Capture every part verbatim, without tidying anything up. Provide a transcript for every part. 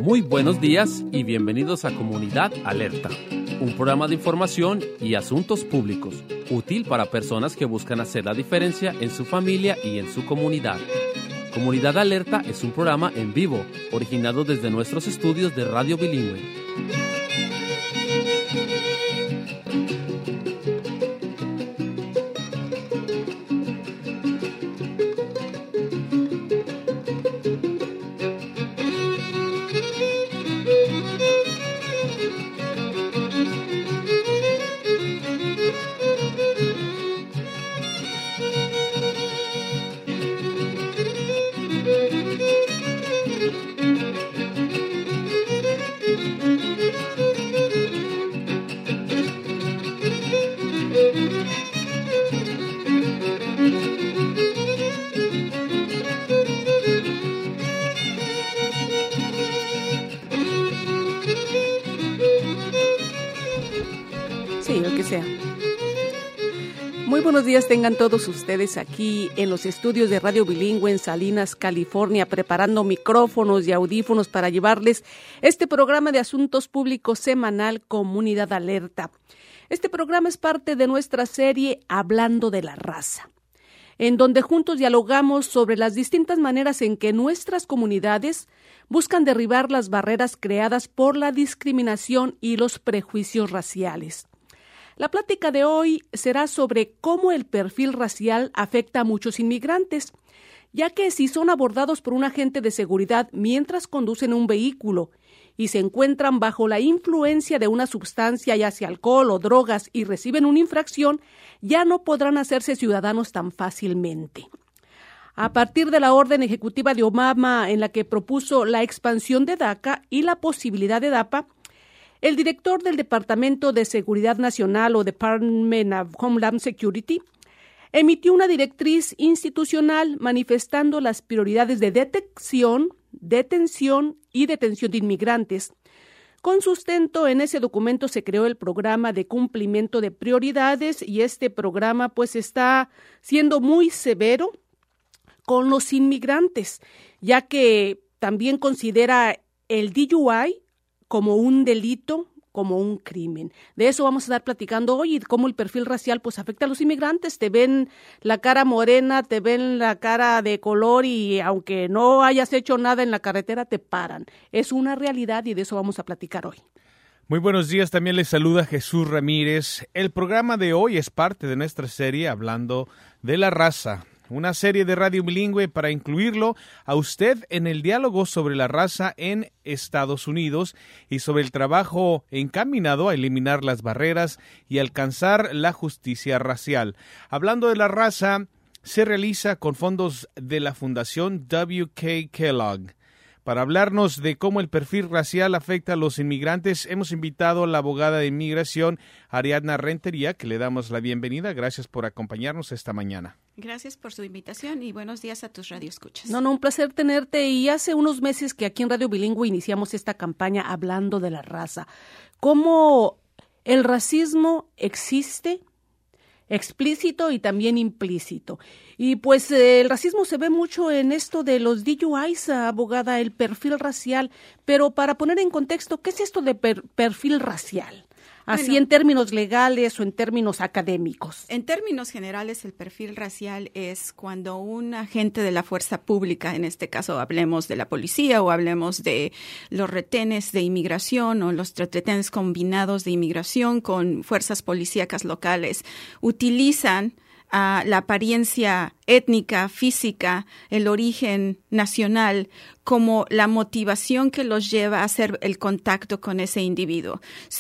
Muy buenos días y bienvenidos a Comunidad Alerta, un programa de información y asuntos públicos, útil para personas que buscan hacer la diferencia en su familia y en su comunidad. Comunidad Alerta es un programa en vivo, originado desde nuestros estudios de Radio Bilingüe. Muy buenos días tengan todos ustedes aquí en los estudios de Radio Bilingüe en Salinas, California, preparando micrófonos y audífonos para llevarles este programa de asuntos públicos semanal Comunidad Alerta. Este programa es parte de nuestra serie Hablando de la Raza, en donde juntos dialogamos sobre las distintas maneras en que nuestras comunidades buscan derribar las barreras creadas por la discriminación y los prejuicios raciales. La plática de hoy será sobre cómo el perfil racial afecta a muchos inmigrantes, ya que si son abordados por un agente de seguridad mientras conducen un vehículo y se encuentran bajo la influencia de una sustancia, ya sea alcohol o drogas, y reciben una infracción, ya no podrán hacerse ciudadanos tan fácilmente. A partir de la orden ejecutiva de Obama en la que propuso la expansión de DACA y la posibilidad de DAPA, el director del Departamento de Seguridad Nacional o Department of Homeland Security emitió una directriz institucional manifestando las prioridades de detección, detención y detención de inmigrantes. Con sustento en ese documento se creó el programa de cumplimiento de prioridades y este programa pues está siendo muy severo con los inmigrantes, ya que también considera el D U I como un delito, como un crimen. De eso vamos a estar platicando hoy y cómo el perfil racial pues afecta a los inmigrantes. Te ven la cara morena, te ven la cara de color y aunque no hayas hecho nada en la carretera, te paran. Es una realidad y de eso vamos a platicar hoy. Muy buenos días, también les saluda Jesús Ramírez. El programa de hoy es parte de nuestra serie Hablando de la Raza, una serie de Radio Bilingüe para incluirlo a usted en el diálogo sobre la raza en Estados Unidos y sobre el trabajo encaminado a eliminar las barreras y alcanzar la justicia racial. Hablando de la raza, se realiza con fondos de la Fundación W K Kellogg. Para hablarnos de cómo el perfil racial afecta a los inmigrantes, hemos invitado a la abogada de inmigración, Ariadna Rentería, que le damos la bienvenida. Gracias por acompañarnos esta mañana. Gracias por su invitación y buenos días a tus radioescuchas. No, no, un placer tenerte. Y hace unos meses que aquí en Radio Bilingüe iniciamos esta campaña Hablando de la Raza. ¿Cómo el racismo existe? Explícito y también implícito. Y pues eh, el racismo se ve mucho en esto de los D U Is, abogada, el perfil racial. Pero para poner en contexto, ¿qué es esto de per- perfil racial? Así bueno, en términos legales o en términos académicos. En términos generales, el perfil racial es cuando un agente de la fuerza pública, en este caso hablemos de la policía o hablemos de los retenes de inmigración o los retenes combinados de inmigración con fuerzas policíacas locales, utilizan Uh, la apariencia étnica, física, el origen nacional, como la motivación que los lleva a hacer el contacto con ese individuo.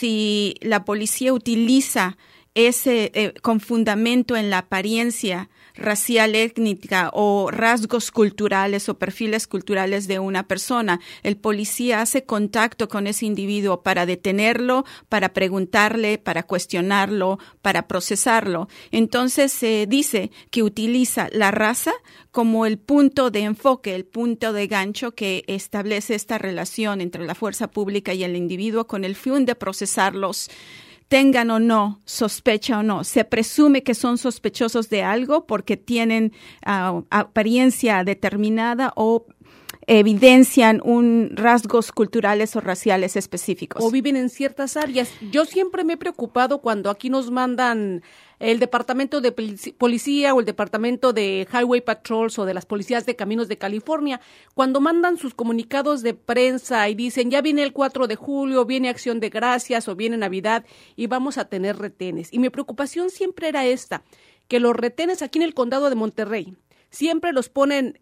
Si la policía utiliza ese eh, con fundamento en la apariencia racial, étnica o rasgos culturales o perfiles culturales de una persona, el policía hace contacto con ese individuo para detenerlo, para preguntarle, para cuestionarlo, para procesarlo. Entonces se dice que utiliza la raza como el punto de enfoque, el punto de gancho que establece esta relación entre la fuerza pública y el individuo con el fin de procesarlos, tengan o no sospecha o no. Se presume que son sospechosos de algo porque tienen uh, apariencia determinada o evidencian un rasgos culturales o raciales específicos. O viven en ciertas áreas. Yo siempre me he preocupado cuando aquí nos mandan el departamento de policía o el departamento de Highway Patrols o de las policías de caminos de California, cuando mandan sus comunicados de prensa y dicen ya viene el cuatro de julio, viene Acción de Gracias o viene Navidad y vamos a tener retenes. Y mi preocupación siempre era esta, que los retenes aquí en el condado de Monterrey siempre los ponen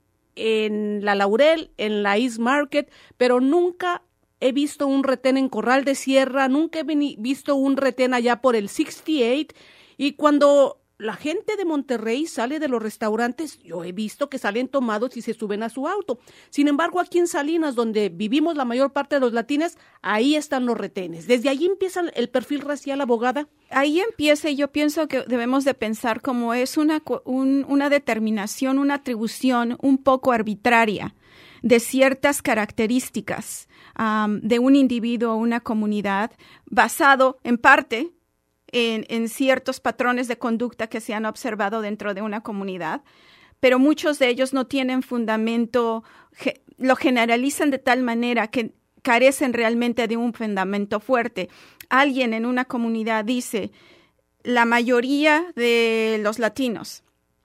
en la Laurel, en la East Market, pero nunca he visto un retén en Corral de Sierra, nunca he visto un retén allá por el sesenta y ocho. Y cuando la gente de Monterrey sale de los restaurantes, yo he visto que salen tomados y se suben a su auto. Sin embargo, aquí en Salinas, donde vivimos la mayor parte de los latinos, ahí están los retenes. ¿Desde allí empieza el perfil racial, abogada? Ahí empieza, y yo pienso que debemos de pensar como es una, un, una determinación, una atribución un poco arbitraria de ciertas características um, de un individuo o una comunidad, basado en parte En, en ciertos patrones de conducta que se han observado dentro de una comunidad, pero muchos de ellos no tienen fundamento, ge, lo generalizan de tal manera que carecen realmente de un fundamento fuerte. Alguien en una comunidad dice, la mayoría de los latinos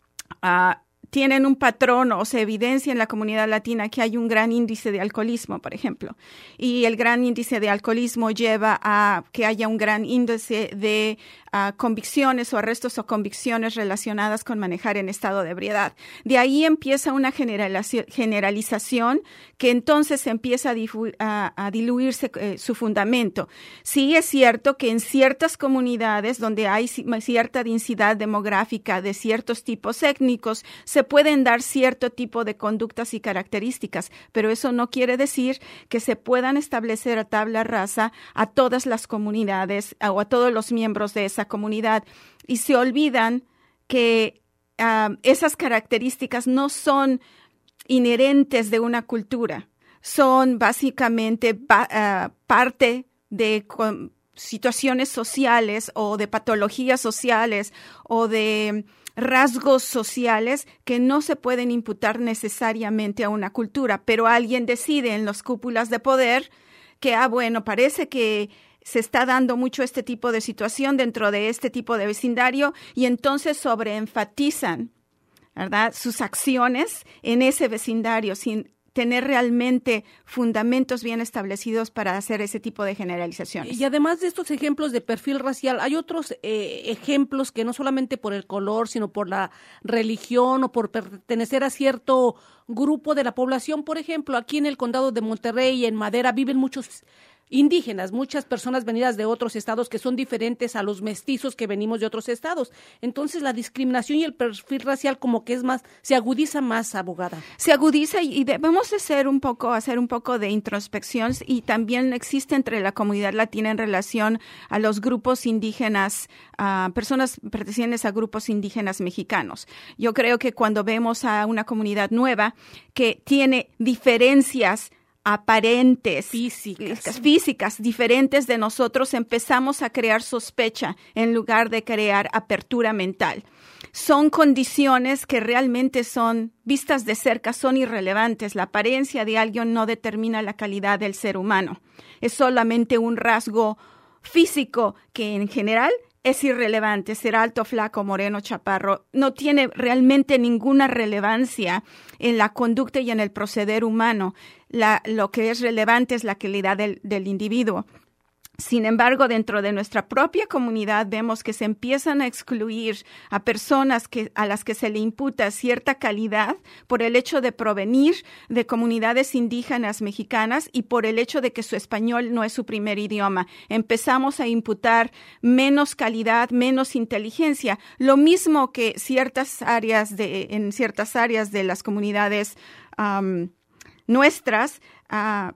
uh, tienen un patrón o se evidencia en la comunidad latina que hay un gran índice de alcoholismo, por ejemplo, y el gran índice de alcoholismo lleva a que haya un gran índice de uh, convicciones o arrestos o convicciones relacionadas con manejar en estado de ebriedad. De ahí empieza una generalización que entonces empieza a, difu- a, a diluirse eh, su fundamento. Sí es cierto que en ciertas comunidades donde hay cierta densidad demográfica de ciertos tipos étnicos, se pueden dar cierto tipo de conductas y características, pero eso no quiere decir que se puedan establecer a tabla rasa a todas las comunidades o a todos los miembros de esa comunidad. Y se olvidan que uh, esas características no son inherentes de una cultura, son básicamente uh, parte de con, situaciones sociales o de patologías sociales o de rasgos sociales que no se pueden imputar necesariamente a una cultura, pero alguien decide en las cúpulas de poder que, ah, bueno, parece que se está dando mucho este tipo de situación dentro de este tipo de vecindario y entonces sobreenfatizan, ¿verdad?, sus acciones en ese vecindario sin tener realmente fundamentos bien establecidos para hacer ese tipo de generalizaciones. Y además de estos ejemplos de perfil racial, hay otros eh, ejemplos que no solamente por el color, sino por la religión o por pertenecer a cierto grupo de la población. Por ejemplo, aquí en el condado de Monterrey, en Madera, viven muchos indígenas, muchas personas venidas de otros estados que son diferentes a los mestizos que venimos de otros estados. Entonces la discriminación y el perfil racial como que es más, se agudiza más, abogada. Se agudiza y debemos hacer un poco, hacer un poco de introspección y también existe entre la comunidad latina en relación a los grupos indígenas, a uh, personas pertenecientes a grupos indígenas mexicanos. Yo creo que cuando vemos a una comunidad nueva que tiene diferencias aparentes, físicas. físicas, diferentes de nosotros, empezamos a crear sospecha en lugar de crear apertura mental. Son condiciones que realmente son, vistas de cerca, son irrelevantes. La apariencia de alguien no determina la calidad del ser humano. Es solamente un rasgo físico que en general es irrelevante. Ser alto, flaco, moreno, chaparro, no tiene realmente ninguna relevancia en la conducta y en el proceder humano. La, lo que es relevante es la calidad del, del individuo. Sin embargo, dentro de nuestra propia comunidad vemos que se empiezan a excluir a personas que, a las que se le imputa cierta calidad por el hecho de provenir de comunidades indígenas mexicanas y por el hecho de que su español no es su primer idioma. Empezamos a imputar menos calidad, menos inteligencia, lo mismo que ciertas áreas de, en ciertas áreas de las comunidades um, nuestras, uh,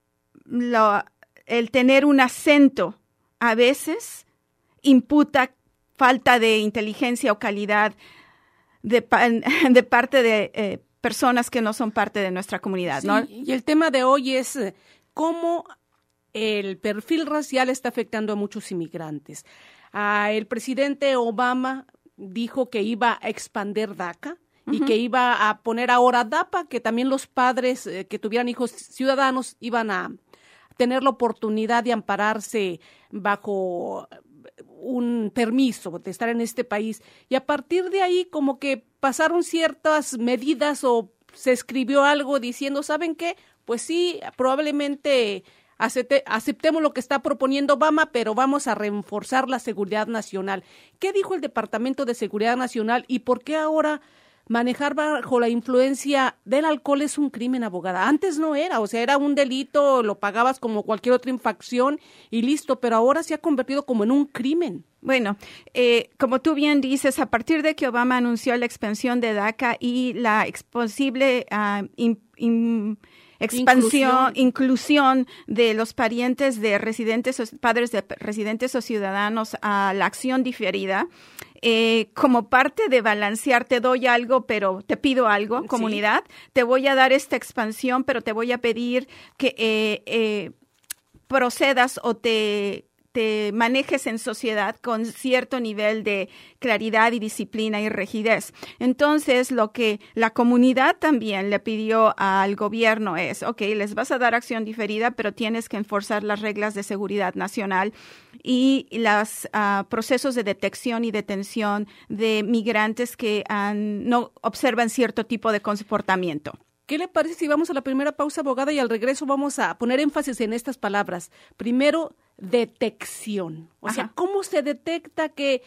lo el tener un acento a veces imputa falta de inteligencia o calidad de, de parte de eh, personas que no son parte de nuestra comunidad, sí, ¿no? Y el tema de hoy es cómo el perfil racial está afectando a muchos inmigrantes. Ah, el presidente Obama dijo que iba a expandir DACA y uh-huh. que iba a poner ahora DAPA, que también los padres eh, que tuvieran hijos ciudadanos iban a tener la oportunidad de ampararse bajo un permiso de estar en este país. Y a partir de ahí como que pasaron ciertas medidas o se escribió algo diciendo, ¿saben qué? Pues sí, probablemente acepte, aceptemos lo que está proponiendo Obama, pero vamos a reforzar la seguridad nacional. ¿Qué dijo el Departamento de Seguridad Nacional y por qué ahora manejar bajo la influencia del alcohol es un crimen, abogada? Antes no era, o sea, era un delito, lo pagabas como cualquier otra infracción y listo, pero ahora se ha convertido como en un crimen. Bueno, eh, como tú bien dices, a partir de que Obama anunció la expansión de DACA y la posible uh, in, in, expansión, inclusión. inclusión de los parientes de residentes, padres de residentes o ciudadanos a la acción diferida, eh, como parte de balancear, te doy algo, pero te pido algo, sí. comunidad, te voy a dar esta expansión, pero te voy a pedir que eh, eh, procedas o te... te manejes en sociedad con cierto nivel de claridad y disciplina y rigidez. Entonces, lo que la comunidad también le pidió al gobierno es, ok, les vas a dar acción diferida, pero tienes que enforzar las reglas de seguridad nacional y los uh, procesos de detección y detención de migrantes que han, no observan cierto tipo de comportamiento. ¿Qué le parece si vamos a la primera pausa, abogada, y al regreso vamos a poner énfasis en estas palabras? Primero, detección. O Ajá. sea, ¿cómo se detecta que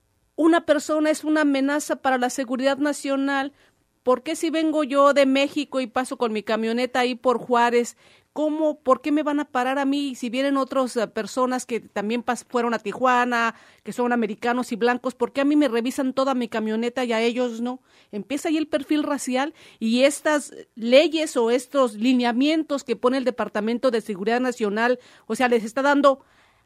una persona es una amenaza para la seguridad nacional? ¿Por qué si vengo yo de México y paso con mi camioneta ahí por Juárez, cómo, por qué me van a parar a mí si vienen otras uh, personas que también pas- fueron a Tijuana, que son americanos y blancos? ¿Por qué a mí me revisan toda mi camioneta y a ellos no? Empieza ahí el perfil racial y estas leyes o estos lineamientos que pone el Departamento de Seguridad Nacional, o sea, les está dando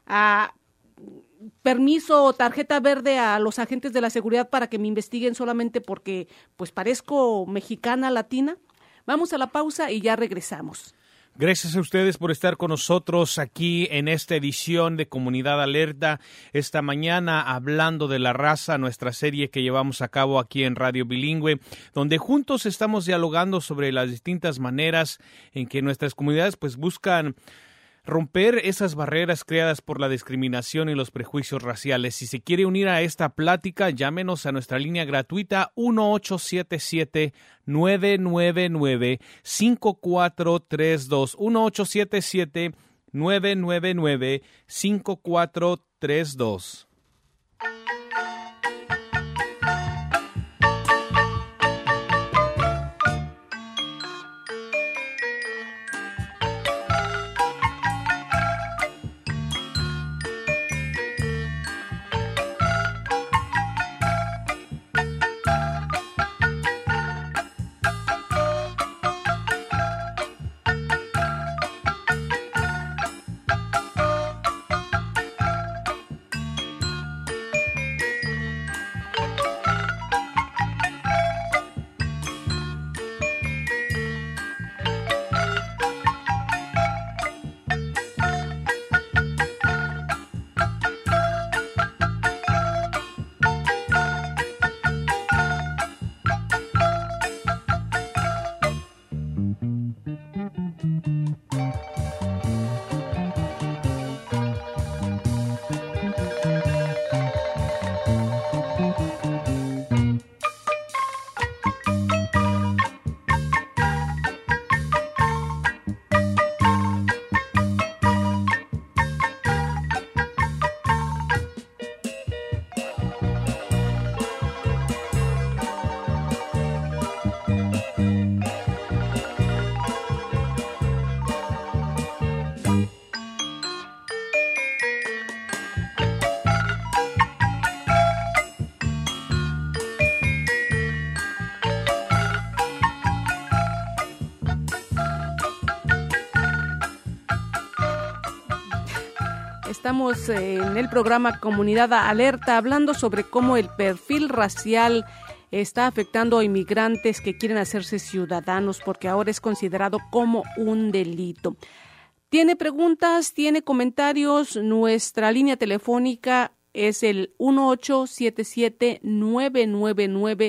a uh, permiso o tarjeta verde a los agentes de la seguridad para que me investiguen solamente porque pues parezco mexicana, latina. Vamos a la pausa y ya regresamos. Gracias a ustedes por estar con nosotros aquí en esta edición de Comunidad Alerta, esta mañana hablando de la raza, nuestra serie que llevamos a cabo aquí en Radio Bilingüe, donde juntos estamos dialogando sobre las distintas maneras en que nuestras comunidades pues buscan romper esas barreras creadas por la discriminación y los prejuicios raciales. Si se quiere unir a esta plática, llámenos a nuestra línea gratuita uno ocho siete siete, nueve nueve nueve, cinco cuatro tres dos, uno ocho siete siete, nueve nueve nueve, cinco cuatro tres dos. Estamos en el programa Comunidad Alerta hablando sobre cómo el perfil racial está afectando a inmigrantes que quieren hacerse ciudadanos porque ahora es considerado como un delito. ¿Tiene preguntas? ¿Tiene comentarios? Nuestra línea telefónica es el uno ocho siete siete, nueve nueve nueve,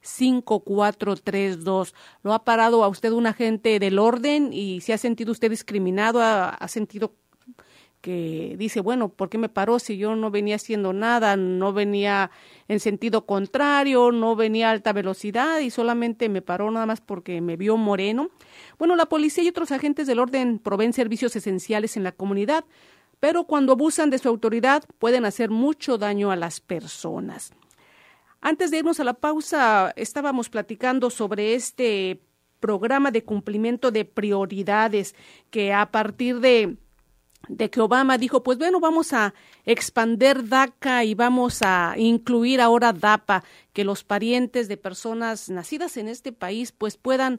cinco cuatro tres dos. ¿Lo ha parado a usted un agente del orden y se ha sentido usted discriminado? ¿Ha, ha sentido que dice, bueno, ¿por qué me paró si yo no venía haciendo nada, no venía en sentido contrario, no venía a alta velocidad y solamente me paró nada más porque me vio moreno? Bueno, la policía y otros agentes del orden proveen servicios esenciales en la comunidad, pero cuando abusan de su autoridad pueden hacer mucho daño a las personas. Antes de irnos a la pausa, estábamos platicando sobre este programa de cumplimiento de prioridades que a partir de de que Obama dijo, pues bueno, vamos a expander DACA y vamos a incluir ahora DAPA, que los parientes de personas nacidas en este país pues puedan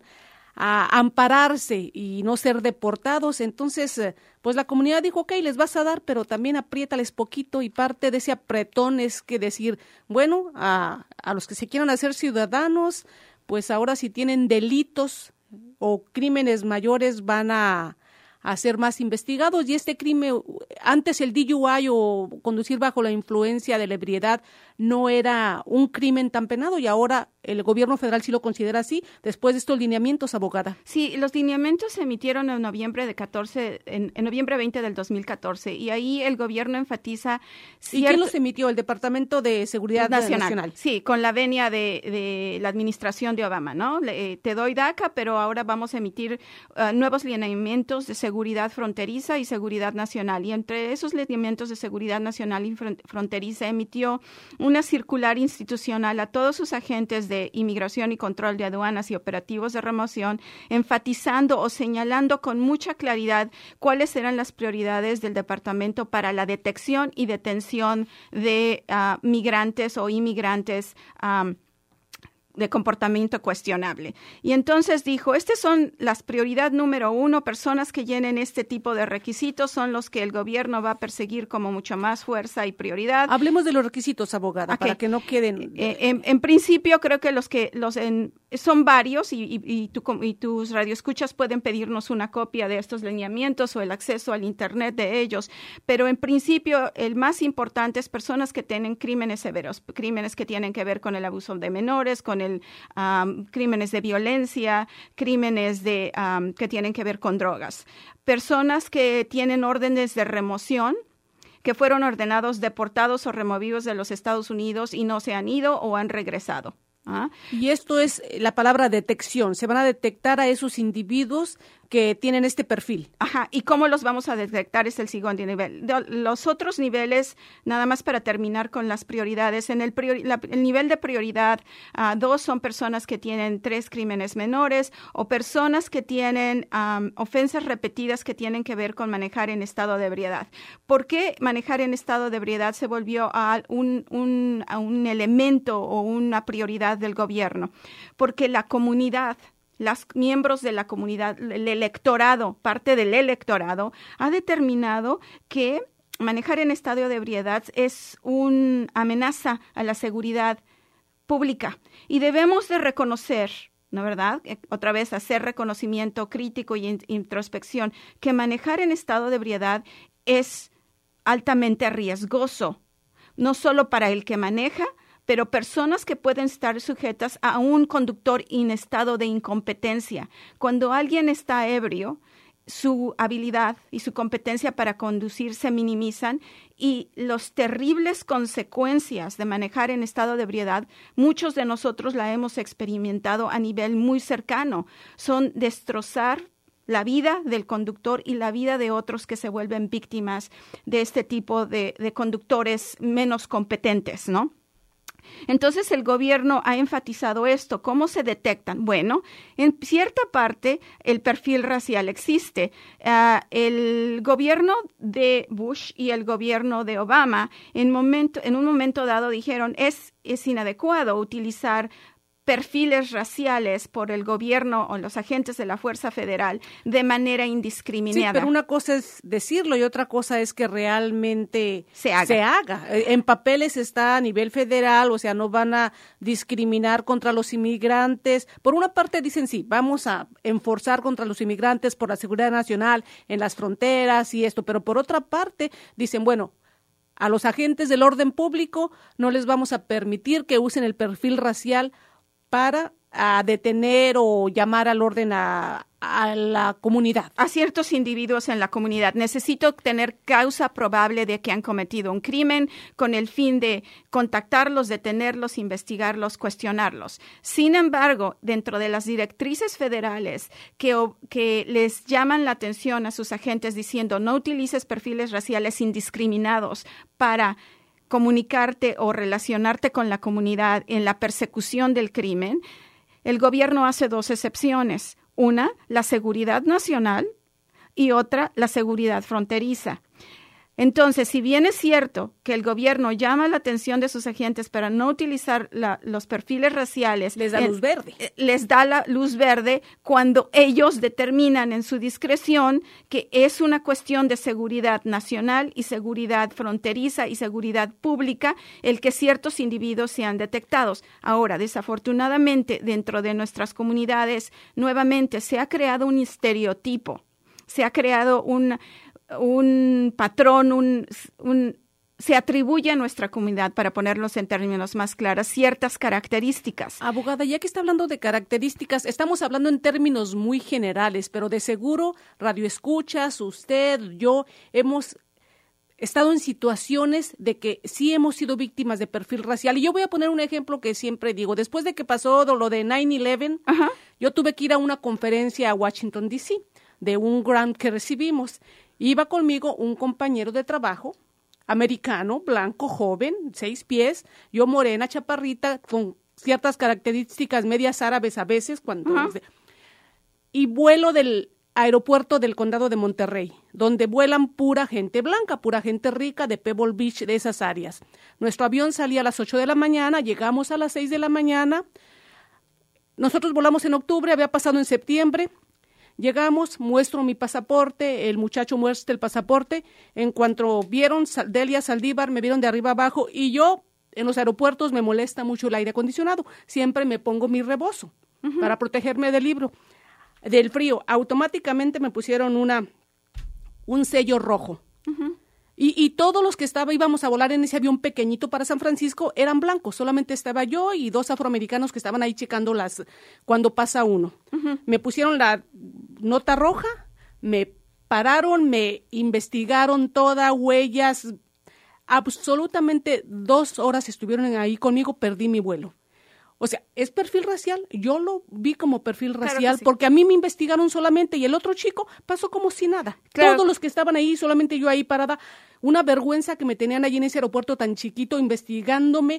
a, ampararse y no ser deportados. Entonces, pues la comunidad dijo, ok, les vas a dar, pero también apriétales poquito, y parte de ese apretón es que decir, bueno, a, a los que se quieran hacer ciudadanos, pues ahora si tienen delitos o crímenes mayores van a a ser más investigados, y este crimen, antes el D U I o conducir bajo la influencia de la ebriedad no era un crimen tan penado, y ahora el gobierno federal sí lo considera así, después de estos lineamientos, abogada. Sí, los lineamientos se emitieron en noviembre de catorce, en, en noviembre veinte del dos mil catorce, y ahí el gobierno enfatiza cierto... ¿Y quién los emitió? ¿El Departamento de Seguridad Nacional? Nacional. Sí, con la venia de, de la administración de Obama, ¿no? Le, te doy DACA, pero ahora vamos a emitir uh, nuevos lineamientos de seguridad fronteriza y seguridad nacional, y entre esos lineamientos de seguridad nacional y fronteriza emitió una circular institucional a todos sus agentes de inmigración y control de aduanas y operativos de remoción, enfatizando o señalando con mucha claridad cuáles eran las prioridades del departamento para la detección y detención de uh, migrantes o inmigrantes um, de comportamiento cuestionable. Y entonces dijo, estas son las prioridad número uno, personas que llenen este tipo de requisitos son los que el gobierno va a perseguir como mucho más fuerza y prioridad. Hablemos de los requisitos, abogada, okay, para que no queden... Eh, en, en principio, creo que los que los en, son varios, y, y, y, tu, y tus radioescuchas pueden pedirnos una copia de estos lineamientos o el acceso al internet de ellos, pero en principio el más importante es personas que tienen crímenes severos, crímenes que tienen que ver con el abuso de menores, con el um, crímenes de violencia, crímenes de um, que tienen que ver con drogas. Personas que tienen órdenes de remoción, que fueron ordenados deportados o removidos de los Estados Unidos y no se han ido o han regresado. ¿Ah? Y esto es la palabra detección. Se van a detectar a esos individuos que tienen este perfil. Ajá, ¿y cómo los vamos a detectar? Es el siguiente nivel. De los otros niveles, nada más para terminar con las prioridades, en el, priori, la, el nivel de prioridad, uh, dos son personas que tienen tres crímenes menores o personas que tienen um, ofensas repetidas que tienen que ver con manejar en estado de ebriedad. ¿Por qué manejar en estado de ebriedad se volvió a un, un, a un elemento o una prioridad del gobierno? Porque la comunidad, los miembros de la comunidad, el electorado, parte del electorado, ha determinado que manejar en estado de ebriedad es una amenaza a la seguridad pública y debemos de reconocer, ¿no verdad? Otra vez hacer reconocimiento crítico y introspección, que manejar en estado de ebriedad es altamente riesgoso, no solo para el que maneja, pero personas que pueden estar sujetas a un conductor en estado de incompetencia. Cuando alguien está ebrio, su habilidad y su competencia para conducir se minimizan y las terribles consecuencias de manejar en estado de ebriedad, muchos de nosotros la hemos experimentado a nivel muy cercano, son destrozar la vida del conductor y la vida de otros que se vuelven víctimas de este tipo de, de conductores menos competentes, ¿no? Entonces el gobierno ha enfatizado esto. ¿Cómo se detectan? Bueno, en cierta parte el perfil racial existe. Uh, el gobierno de Bush y el gobierno de Obama en, momento, en un momento dado dijeron es, es inadecuado utilizar perfiles raciales por el gobierno o los agentes de la Fuerza Federal de manera indiscriminada. Sí, pero una cosa es decirlo y otra cosa es que realmente se haga. se haga. En papeles está a nivel federal, o sea, no van a discriminar contra los inmigrantes. Por una parte dicen sí, vamos a enforzar contra los inmigrantes por la seguridad nacional en las fronteras y esto, pero por otra parte dicen, bueno, a los agentes del orden público no les vamos a permitir que usen el perfil racial para a detener o llamar al orden a, a la comunidad? A ciertos individuos en la comunidad. Necesito tener causa probable de que han cometido un crimen con el fin de contactarlos, detenerlos, investigarlos, cuestionarlos. Sin embargo, dentro de las directrices federales que, que les llaman la atención a sus agentes diciendo no utilices perfiles raciales indiscriminados para comunicarte o relacionarte con la comunidad en la persecución del crimen, el gobierno hace dos excepciones. Una, la seguridad nacional y otra, la seguridad fronteriza. Entonces, si bien es cierto que el gobierno llama la atención de sus agentes para no utilizar la, los perfiles raciales, les da eh, luz verde. Les da la luz verde cuando ellos determinan en su discreción que es una cuestión de seguridad nacional y seguridad fronteriza y seguridad pública el que ciertos individuos sean detectados. Ahora, desafortunadamente, dentro de nuestras comunidades, nuevamente se ha creado un estereotipo, se ha creado un... un patrón, un, un, se atribuye a nuestra comunidad, para ponerlos en términos más claros, ciertas características. Abogada, ya que está hablando de características, estamos hablando en términos muy generales, pero de seguro, radioescuchas, usted, yo, hemos estado en situaciones de que sí hemos sido víctimas de perfil racial. Y yo voy a poner un ejemplo que siempre digo. Después de que pasó lo de nueve once, Ajá. yo tuve que ir a una conferencia a Washington, D C, de un grant que recibimos. Iba conmigo un compañero de trabajo, americano, blanco, joven, seis pies, yo morena, chaparrita, con ciertas características medias árabes a veces, cuando Uh-huh. y vuelo del aeropuerto del condado de Monterrey, donde vuelan pura gente blanca, pura gente rica de Pebble Beach, de esas áreas. Nuestro avión salía a las ocho de la mañana, llegamos a las seis de la mañana, nosotros volamos en octubre, había pasado en septiembre. Llegamos, muestro mi pasaporte, el muchacho muestra el pasaporte. En cuanto vieron Delia Saldívar, me vieron de arriba abajo y yo en los aeropuertos me molesta mucho el aire acondicionado. Siempre me pongo mi rebozo uh-huh. para protegerme del libro, del frío. Automáticamente me pusieron una un sello rojo. Uh-huh. Y, y todos los que estaba, íbamos a volar en ese avión pequeñito para San Francisco, eran blancos. Solamente estaba yo y dos afroamericanos que estaban ahí checando las cuando pasa uno. Uh-huh. Me pusieron la nota roja, me pararon, me investigaron todas, huellas. Absolutamente dos horas estuvieron ahí conmigo, perdí mi vuelo. O sea, ¿es perfil racial? Yo lo vi como perfil racial claro sí. porque a mí me investigaron solamente y el otro chico pasó como si nada. Claro. Todos los que estaban ahí, solamente yo ahí parada. Una vergüenza que me tenían allí en ese aeropuerto tan chiquito investigándome.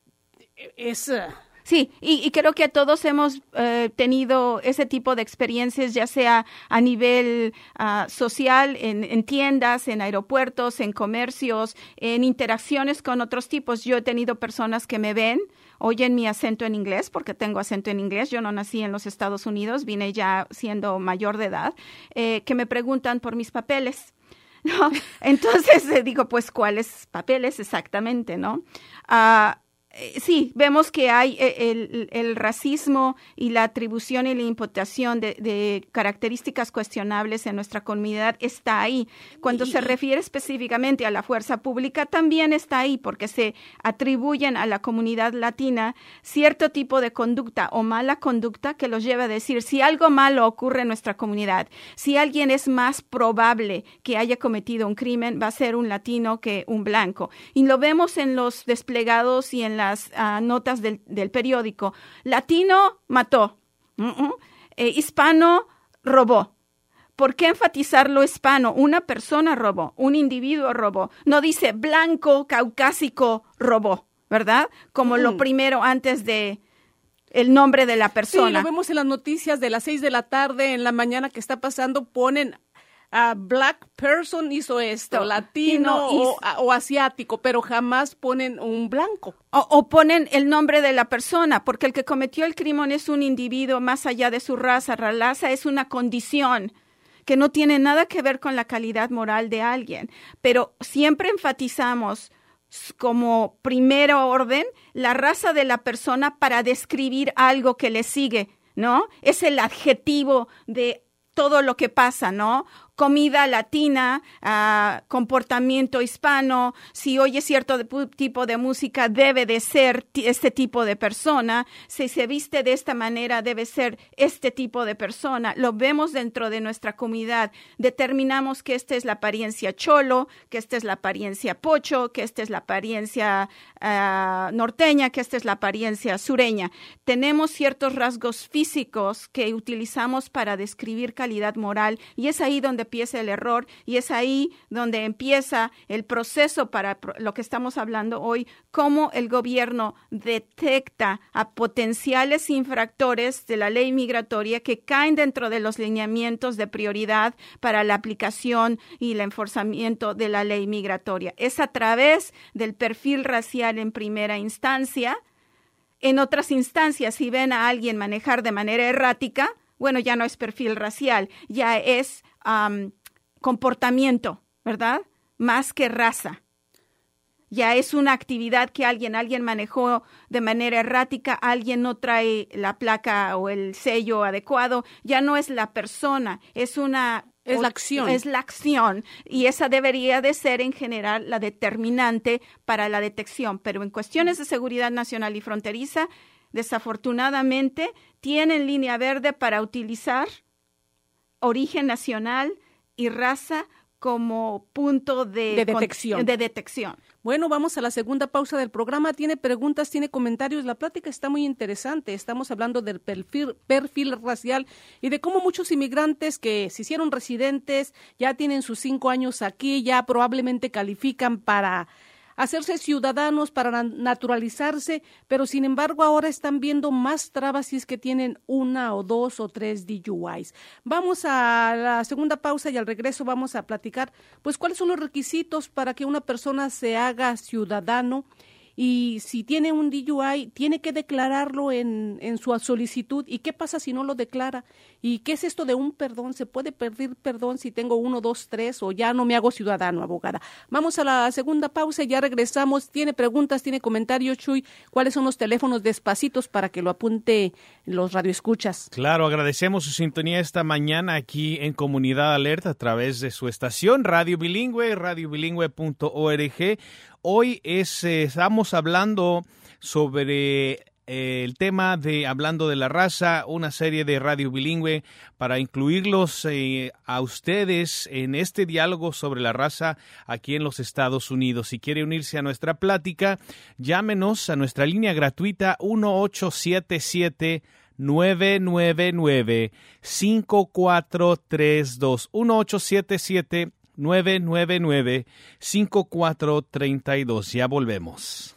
Es... Uh... Sí, y, y creo que todos hemos eh, tenido ese tipo de experiencias, ya sea a nivel uh, social, en, en tiendas, en aeropuertos, en comercios, en interacciones con otros tipos. Yo he tenido personas que me ven, oyen mi acento en inglés, porque tengo acento en inglés. Yo no nací en los Estados Unidos, vine ya siendo mayor de edad, eh, que me preguntan por mis papeles. ¿No? Entonces eh, digo, pues, ¿cuáles papeles exactamente, no? Ah, uh, Sí, vemos que hay el, el racismo y la atribución y la imputación de, de características cuestionables en nuestra comunidad está ahí. Cuando se refiere específicamente a la fuerza pública, también está ahí, porque se atribuyen a la comunidad latina cierto tipo de conducta o mala conducta que los lleva a decir, si algo malo ocurre en nuestra comunidad, si alguien es más probable que haya cometido un crimen, va a ser un latino que un blanco. Y lo vemos en los desplegados y en la las uh, notas del, del periódico. Latino mató, uh-uh. eh, hispano robó. ¿Por qué enfatizar lo hispano? Una persona robó, un individuo robó. No dice blanco, caucásico robó, ¿verdad? Como mm. lo primero antes de el nombre de la persona. Sí, lo vemos en las noticias de las seis de la tarde, en la mañana que está pasando, ponen a black person hizo esto, so, latino o, o asiático, pero jamás ponen un blanco. O, o ponen el nombre de la persona, porque el que cometió el crimen es un individuo más allá de su raza. La raza es una condición que no tiene nada que ver con la calidad moral de alguien, pero siempre enfatizamos como primero orden la raza de la persona para describir algo que le sigue, ¿no? Es el adjetivo de todo lo que pasa, ¿no? comida latina, uh, comportamiento hispano, si oye cierto de, tipo de música, debe de ser este tipo de persona, si se viste de esta manera, debe ser este tipo de persona. Lo vemos dentro de nuestra comunidad. Determinamos que esta es la apariencia cholo, que esta es la apariencia pocho, que esta es la apariencia uh, norteña, que esta es la apariencia sureña. Tenemos ciertos rasgos físicos que utilizamos para describir calidad moral, y es ahí donde empieza el error, y es ahí donde empieza el proceso para lo que estamos hablando hoy, cómo el gobierno detecta a potenciales infractores de la ley migratoria que caen dentro de los lineamientos de prioridad para la aplicación y el enforzamiento de la ley migratoria. Es a través del perfil racial en primera instancia. En otras instancias, si ven a alguien manejar de manera errática, bueno, ya no es perfil racial, ya es um, comportamiento, ¿verdad? Más que raza. Ya es una actividad que alguien, alguien manejó de manera errática, alguien no trae la placa o el sello adecuado, ya no es la persona, es una... Es la acción. Es la acción, y esa debería de ser en general la determinante para la detección. Pero en cuestiones de seguridad nacional y fronteriza, desafortunadamente, tienen línea verde para utilizar origen nacional y raza como punto de, de detección. de detección. Bueno, vamos a la segunda pausa del programa. Tiene preguntas, tiene comentarios. La plática está muy interesante. Estamos hablando del perfil, perfil racial y de cómo muchos inmigrantes que se hicieron residentes, ya tienen sus cinco años aquí, ya probablemente califican para hacerse ciudadanos, para naturalizarse, pero sin embargo ahora están viendo más trabas si es que tienen una o dos o tres D U Is. Vamos a la segunda pausa y al regreso vamos a platicar pues cuáles son los requisitos para que una persona se haga ciudadano, y si tiene un D U I, tiene que declararlo en, en su solicitud. ¿Y qué pasa si no lo declara? ¿Y qué es esto de un perdón? ¿Se puede pedir perdón si tengo uno, dos, tres o ya no me hago ciudadano, abogada? Vamos a la segunda pausa y ya regresamos. ¿Tiene preguntas, tiene comentarios, Chuy? ¿Cuáles son los teléfonos despacitos para que lo apunte los radioescuchas? Claro, agradecemos su sintonía esta mañana aquí en Comunidad Alerta a través de su estación Radio Bilingüe, radio bilingüe punto org. Hoy es, eh, estamos hablando sobre eh, el tema de Hablando de la Raza, una serie de radio bilingüe para incluirlos eh, a ustedes en este diálogo sobre la raza aquí en los Estados Unidos. Si quiere unirse a nuestra plática, llámenos a nuestra línea gratuita uno ocho siete siete nueve nueve nueve cinco cuatro tres dos, uno ocho siete siete nueve nueve nueve cinco cuatro tres dos. Ya volvemos.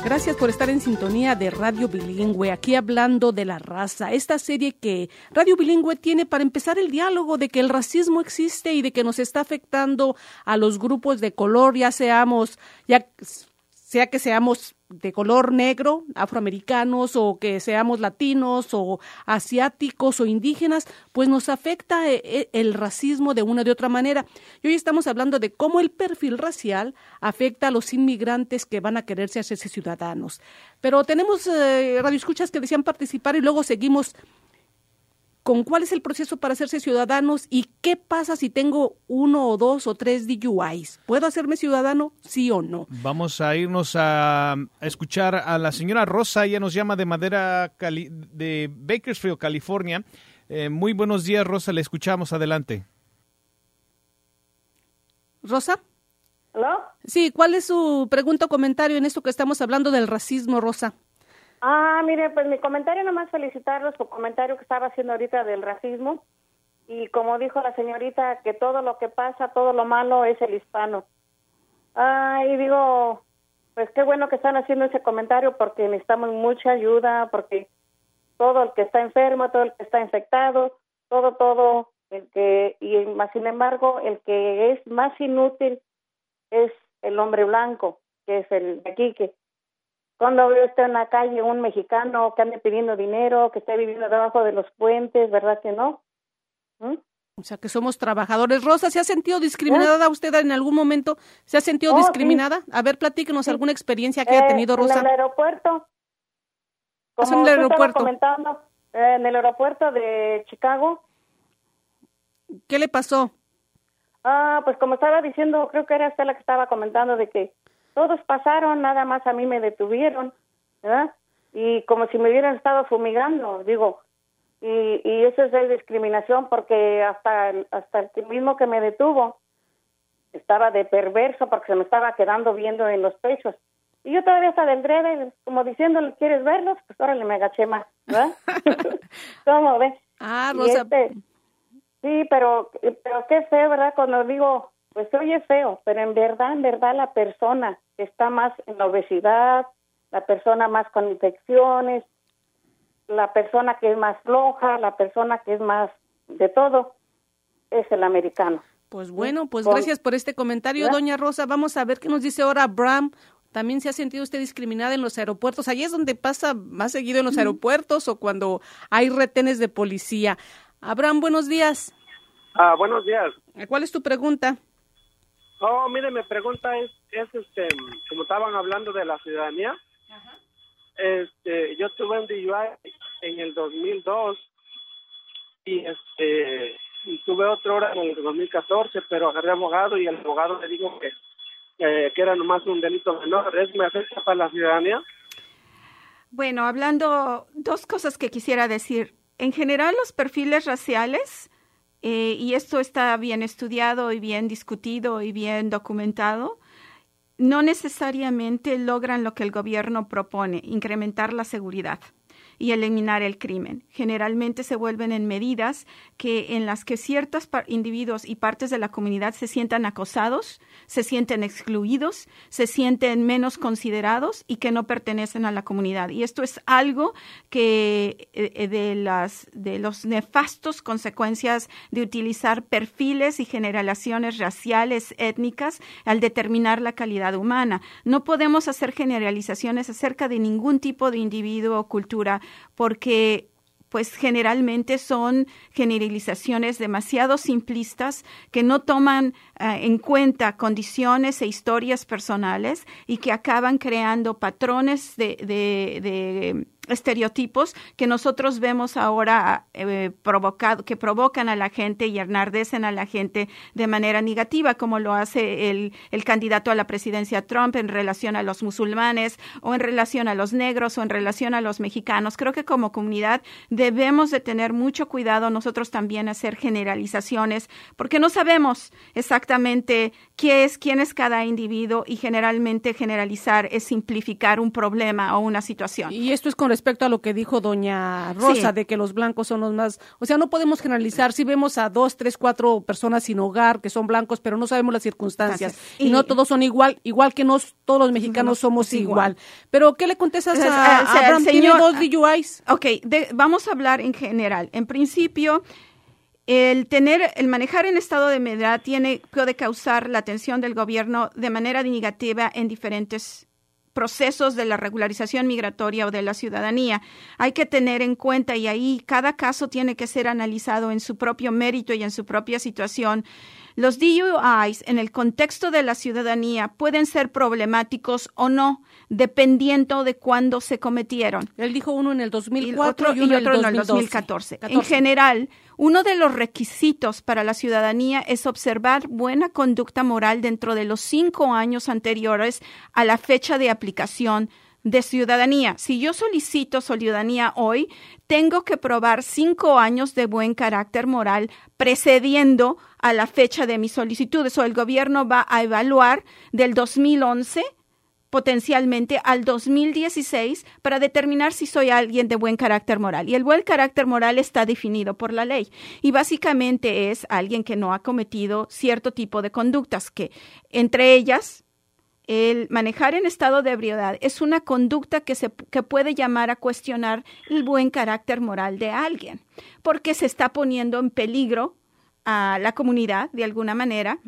Gracias por estar en sintonía de Radio Bilingüe, aquí hablando de la raza, esta serie que Radio Bilingüe tiene para empezar el diálogo de que el racismo existe y de que nos está afectando a los grupos de color, ya seamos, ya sea que seamos de color negro, afroamericanos, o que seamos latinos, o asiáticos, o indígenas, pues nos afecta el racismo de una o de otra manera. Y hoy estamos hablando de cómo el perfil racial afecta a los inmigrantes que van a quererse hacerse ciudadanos. Pero tenemos eh, radioescuchas que desean participar y luego seguimos con cuál es el proceso para hacerse ciudadanos y qué pasa si tengo uno o dos o tres D U Is. ¿Puedo hacerme ciudadano, sí o no? Vamos a irnos a, a escuchar a la señora Rosa. Ella nos llama de Madera, Cali, de Bakersfield, California. Eh, muy buenos días, Rosa. Le escuchamos. Adelante. ¿Rosa? ¿Aló? Sí, ¿cuál es su pregunta o comentario en esto que estamos hablando del racismo, Rosa? Ah, mire, pues mi comentario, nomás felicitarlos por el comentario que estaba haciendo ahorita del racismo. Y como dijo la señorita, que todo lo que pasa, todo lo malo es el hispano. Ah, y digo, pues qué bueno que están haciendo ese comentario porque necesitamos mucha ayuda, porque todo el que está enfermo, todo el que está infectado, todo, todo, el que, y más sin embargo, el que es más inútil es el hombre blanco, que es el de aquí, que cuando ve usted en la calle un mexicano que ande pidiendo dinero, que esté viviendo debajo de los puentes, ¿verdad que no? ¿Mm? O sea, que somos trabajadores. Rosa, ¿se ha sentido discriminada ¿Eh? usted en algún momento? ¿Se ha sentido oh, discriminada? Sí. A ver, platíquenos sí. alguna experiencia que eh, haya tenido, Rosa. En el aeropuerto. Como en el aeropuerto? Comentando, eh, en el aeropuerto de Chicago. ¿Qué le pasó? Ah, pues como estaba diciendo, creo que era usted la que estaba comentando de que todos pasaron, nada más a mí me detuvieron, ¿verdad? Y como si me hubieran estado fumigando, digo, y, y eso es de discriminación porque hasta el, hasta el mismo que me detuvo estaba de perverso porque se me estaba quedando viendo en los pechos. Y yo todavía hasta del drede, como diciéndole, ¿quieres verlos? Pues órale, me agaché más, ¿verdad? ¿Cómo ves? Ah, Rosa. Este, sí, pero, pero qué feo, ¿verdad? Cuando digo, pues oye feo, pero en verdad, en verdad la persona que está más en la obesidad, la persona más con infecciones, la persona que es más floja, la persona que es más de todo, es el americano. Pues bueno, pues gracias por este comentario, ¿verdad? Doña Rosa. Vamos a ver qué nos dice ahora Abraham. ¿También se ha sentido usted discriminada en los aeropuertos? Allí es donde pasa más seguido en los aeropuertos o cuando hay retenes de policía. Abraham, buenos días. Ah, buenos días. ¿Cuál es tu pregunta? Oh, mire, mi pregunta es, es este, como estaban hablando de la ciudadanía, ajá. este, yo tuve un D U I en el dos mil dos y este, y tuve otro ahora en el dos mil catorce, pero agarré abogado y el abogado me dijo que, eh, que era nomás un delito menor. ¿Es me afecta para la ciudadanía? Bueno, hablando, dos cosas que quisiera decir. En general, los perfiles raciales, Eh, y esto está bien estudiado y bien discutido y bien documentado, no necesariamente logran lo que el gobierno propone, incrementar la seguridad y eliminar el crimen. Generalmente se vuelven en medidas que en las que ciertos individuos y partes de la comunidad se sientan acosados, se sienten excluidos, se sienten menos considerados y que no pertenecen a la comunidad. Y esto es algo que eh, de las de los nefastos consecuencias de utilizar perfiles y generalizaciones raciales, étnicas, al determinar la calidad humana. No podemos hacer generalizaciones acerca de ningún tipo de individuo o cultura porque pues generalmente son generalizaciones demasiado simplistas que no toman uh, en cuenta condiciones e historias personales y que acaban creando patrones de, de, de estereotipos que nosotros vemos ahora eh, provocado, que provocan a la gente y enardecen a la gente de manera negativa, como lo hace el, el candidato a la presidencia Trump en relación a los musulmanes o en relación a los negros o en relación a los mexicanos. Creo que como comunidad debemos de tener mucho cuidado nosotros también hacer generalizaciones porque no sabemos exactamente qué es, quién es cada individuo y generalmente generalizar es simplificar un problema o una situación. Y esto es con respecto a lo que dijo doña Rosa, sí, de que los blancos son los más, o sea, no podemos generalizar. Si vemos a dos, tres, cuatro personas sin hogar que son blancos, pero no sabemos las circunstancias, y, y no todos son igual, igual que no todos los mexicanos no, somos igual. igual. Pero ¿qué le contestas a, a, a Abraham? Señor, ¿tiene dos D U Is? Ok, de, vamos a hablar en general. En principio, el tener, el manejar en estado de ebriedad tiene, puede causar la atención del gobierno de manera negativa en diferentes procesos de la regularización migratoria o de la ciudadanía. Hay que tener en cuenta, y ahí cada caso tiene que ser analizado en su propio mérito y en su propia situación. Los D U Is en el contexto de la ciudadanía pueden ser problemáticos o no, dependiendo de cuándo se cometieron. Él dijo uno en el dos mil cuatro y, otro, y, y otro en el dos mil catorce. En general, uno de los requisitos para la ciudadanía es observar buena conducta moral dentro de los cinco años anteriores a la fecha de aplicación de ciudadanía. Si yo solicito ciudadanía hoy, tengo que probar cinco años de buen carácter moral precediendo a la fecha de mi solicitud. Eso el gobierno va a evaluar del dos mil once potencialmente al dos mil dieciséis para determinar si soy alguien de buen carácter moral. Y el buen carácter moral está definido por la ley. Y básicamente es alguien que no ha cometido cierto tipo de conductas, que entre ellas el manejar en estado de ebriedad es una conducta que se que puede llamar a cuestionar el buen carácter moral de alguien, porque se está poniendo en peligro a la comunidad de alguna manera,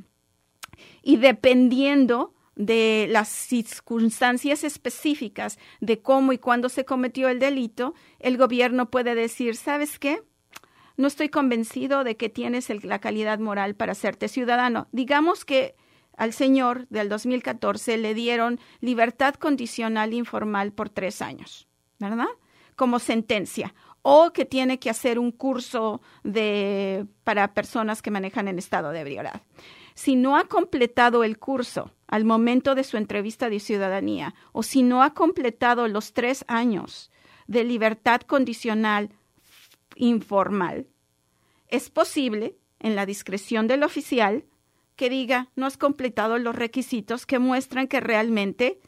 y dependiendo de las circunstancias específicas de cómo y cuándo se cometió el delito, el gobierno puede decir, ¿sabes qué? No estoy convencido de que tienes el, la calidad moral para hacerte ciudadano. Digamos que al señor del dos mil catorce le dieron libertad condicional informal por tres años, ¿verdad? Como sentencia. O que tiene que hacer un curso de, para personas que manejan en estado de ebriedad. Si no ha completado el curso al momento de su entrevista de ciudadanía, o si no ha completado los tres años de libertad condicional informal, es posible, en la discreción del oficial, que diga, no has completado los requisitos que muestran que realmente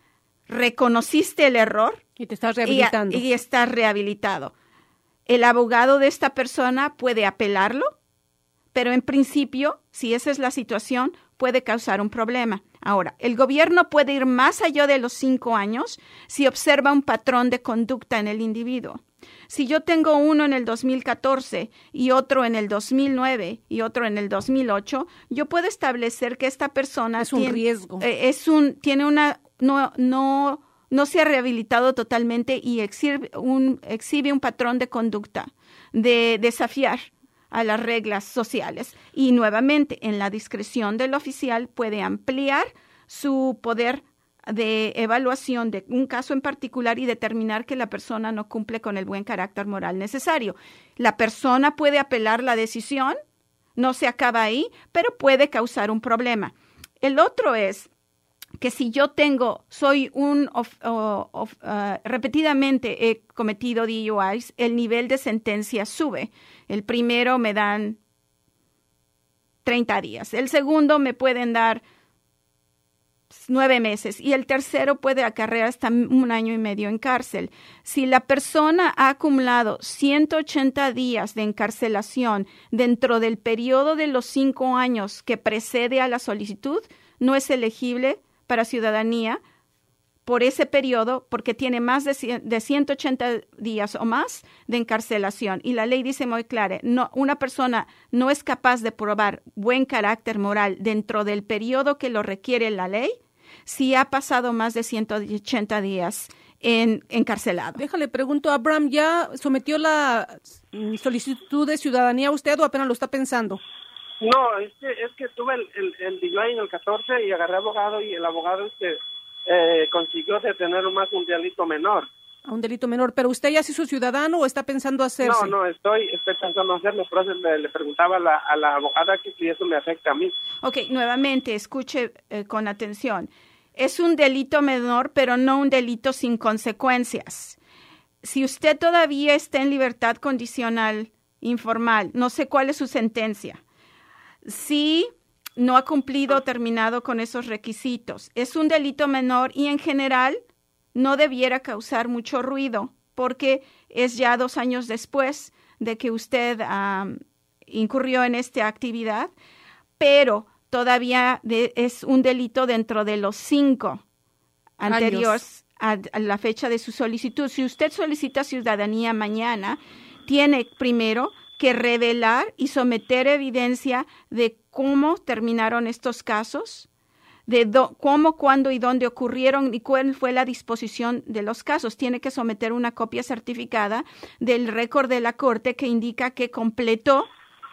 reconociste el error y te estás rehabilitando. Y, y estás rehabilitado. El abogado de esta persona puede apelarlo, pero en principio, si esa es la situación, puede causar un problema. Ahora, el gobierno puede ir más allá de los cinco años si observa un patrón de conducta en el individuo. Si yo tengo uno en el dos mil catorce y otro en el dos mil nueve y otro en el dos mil ocho, yo puedo establecer que esta persona es un tiene, riesgo. Eh, es un, tiene una, no, no, no se ha rehabilitado totalmente y exhibe un, exhibe un patrón de conducta de desafiar a las reglas sociales. Y nuevamente, en la discreción del oficial puede ampliar su poder de evaluación de un caso en particular y determinar que la persona no cumple con el buen carácter moral necesario. La persona puede apelar la decisión, no se acaba ahí, pero puede causar un problema. El otro es que si yo tengo, soy un, of, of, of, uh, repetidamente he cometido D U Is, el nivel de sentencia sube. El primero me dan treinta días, el segundo me pueden dar nueve meses y el tercero puede acarrear hasta un año y medio en cárcel. Si la persona ha acumulado ciento ochenta días de encarcelación dentro del periodo de los cinco años que precede a la solicitud, no es elegible para ciudadanía por ese periodo porque tiene más de ciento ochenta días o más de encarcelación. Y la ley dice muy clara, no, una persona no es capaz de probar buen carácter moral dentro del periodo que lo requiere la ley si ha pasado más de ciento ochenta días en, encarcelado. Déjale, pregunto, Abraham, ¿ya sometió la solicitud de ciudadanía usted o apenas lo está pensando? No, es que, es que tuve el, el, el D U I en el catorce y agarré abogado y el abogado este eh, consiguió detener más un delito menor. A un delito menor, pero ¿usted ya se hizo ciudadano o está pensando hacerse? No, no, estoy, estoy pensando hacerlo, pero le, le preguntaba a la, a la abogada que si eso me afecta a mí. Ok, nuevamente, escuche eh, con atención. Es un delito menor, pero no un delito sin consecuencias. Si usted todavía está en libertad condicional informal, no sé cuál es su sentencia. Si no ha cumplido o terminado con esos requisitos, es un delito menor y en general no debiera causar mucho ruido porque es ya dos años después de que usted um, incurrió en esta actividad, pero todavía de, es un delito dentro de los cinco anteriores a, a la fecha de su solicitud. Si usted solicita ciudadanía mañana, tiene primero que revelar y someter evidencia de cómo terminaron estos casos, de do, cómo, cuándo y dónde ocurrieron y cuál fue la disposición de los casos. Tiene que someter una copia certificada del récord de la corte que indica que completó,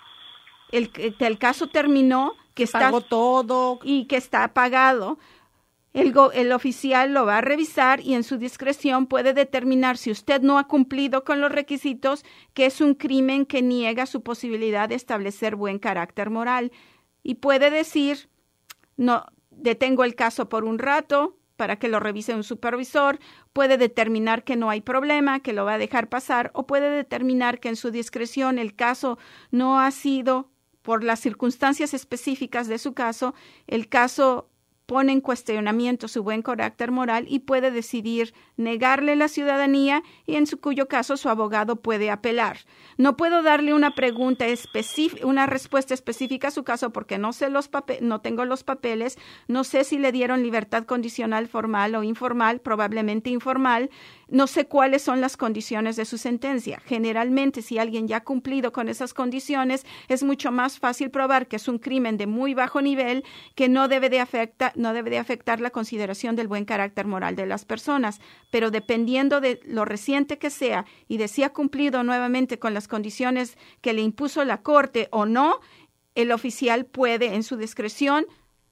el, que el caso terminó, que está pagó todo y que está pagado. El, go, el oficial lo va a revisar y en su discreción puede determinar si usted no ha cumplido con los requisitos, que es un crimen que niega su posibilidad de establecer buen carácter moral. Y puede decir, no, detengo el caso por un rato para que lo revise un supervisor, puede determinar que no hay problema, que lo va a dejar pasar, o puede determinar que en su discreción el caso no ha sido, por las circunstancias específicas de su caso, el caso pone en cuestionamiento su buen carácter moral y puede decidir negarle la ciudadanía y en su cuyo caso su abogado puede apelar. No puedo darle una pregunta específica, una respuesta específica a su caso porque no sé los papeles, no tengo los papeles, no sé si le dieron libertad condicional formal o informal, probablemente informal. No sé cuáles son las condiciones de su sentencia. Generalmente, si alguien ya ha cumplido con esas condiciones, es mucho más fácil probar que es un crimen de muy bajo nivel que no debe de afectar, no debe de afectar la consideración del buen carácter moral de las personas. Pero dependiendo de lo reciente que sea y de si ha cumplido nuevamente con las condiciones que le impuso la Corte o no, el oficial puede, en su discreción,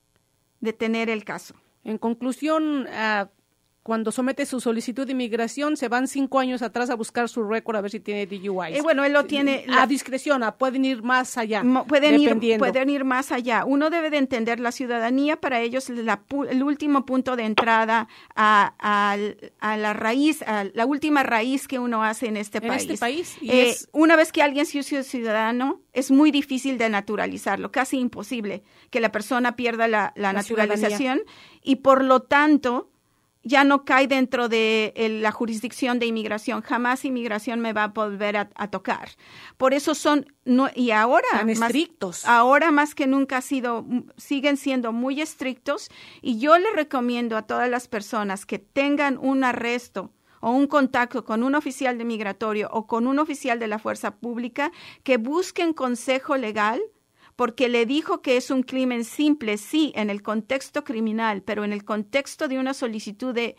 detener el caso. En conclusión, uh... cuando somete su solicitud de inmigración, se van cinco años atrás a buscar su récord a ver si tiene D U Is. Eh, bueno, él lo tiene... A la, discreción, a, pueden ir más allá. Pueden ir, pueden ir más allá. Uno debe de entender la ciudadanía, para ellos la, el último punto de entrada a, a, a la raíz, a la última raíz que uno hace en este en país. En este país. Y eh, es... Una vez que alguien es ciudadano, es muy difícil de naturalizarlo, casi imposible que la persona pierda la, la, la naturalización y por lo tanto... ya no cae dentro de el, la jurisdicción de inmigración. Jamás inmigración me va a volver a, a tocar. Por eso son, no, y ahora tan más, estrictos. Ahora más que nunca ha sido, siguen siendo muy estrictos. Y yo le recomiendo a todas las personas que tengan un arresto o un contacto con un oficial de migratorio o con un oficial de la fuerza pública, que busquen consejo legal, porque le dijo que es un crimen simple, sí, en el contexto criminal, pero en el contexto de una solicitud de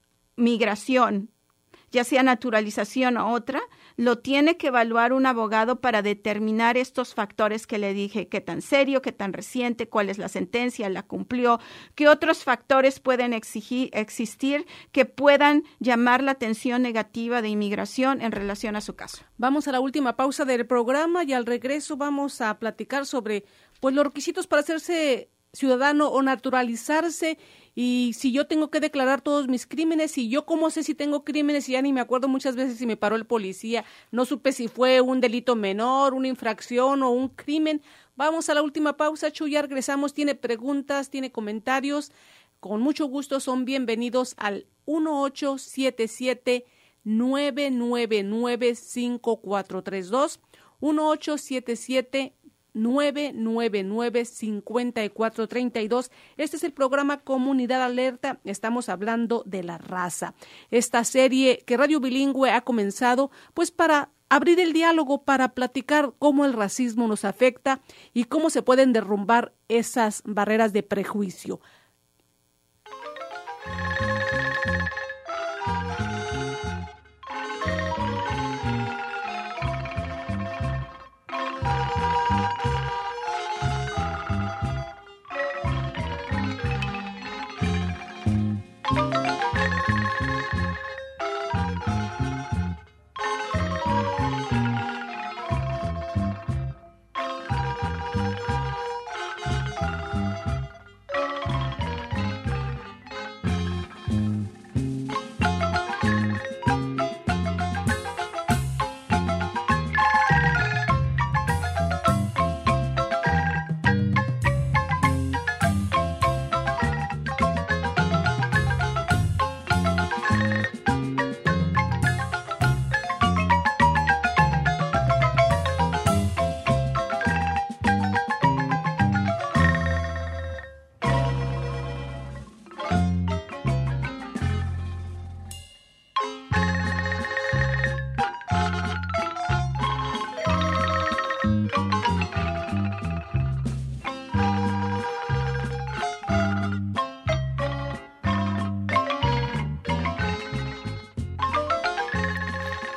migración, ya sea naturalización o otra, lo tiene que evaluar un abogado para determinar estos factores que le dije, qué tan serio, qué tan reciente, cuál es la sentencia, la cumplió, qué otros factores pueden exigir, existir que puedan llamar la atención negativa de inmigración en relación a su caso. Vamos a la última pausa del programa y al regreso vamos a platicar sobre pues los requisitos para hacerse ciudadano o naturalizarse, y si yo tengo que declarar todos mis crímenes, y yo cómo sé si tengo crímenes, y ya ni me acuerdo muchas veces si me paró el policía, no supe si fue un delito menor, una infracción o un crimen. Vamos a la última pausa, Chu, ya regresamos. Tiene preguntas, tiene comentarios, con mucho gusto son bienvenidos al uno ocho siete siete nueve nueve nueve cinco cuatro tres dos, uno ocho siete siete nueve nueve nueve cinco cuatro tres dos. Este es el programa Comunidad Alerta. Estamos hablando de la raza. Esta serie que Radio Bilingüe ha comenzado pues para abrir el diálogo, para platicar cómo el racismo nos afecta y cómo se pueden derrumbar esas barreras de prejuicio.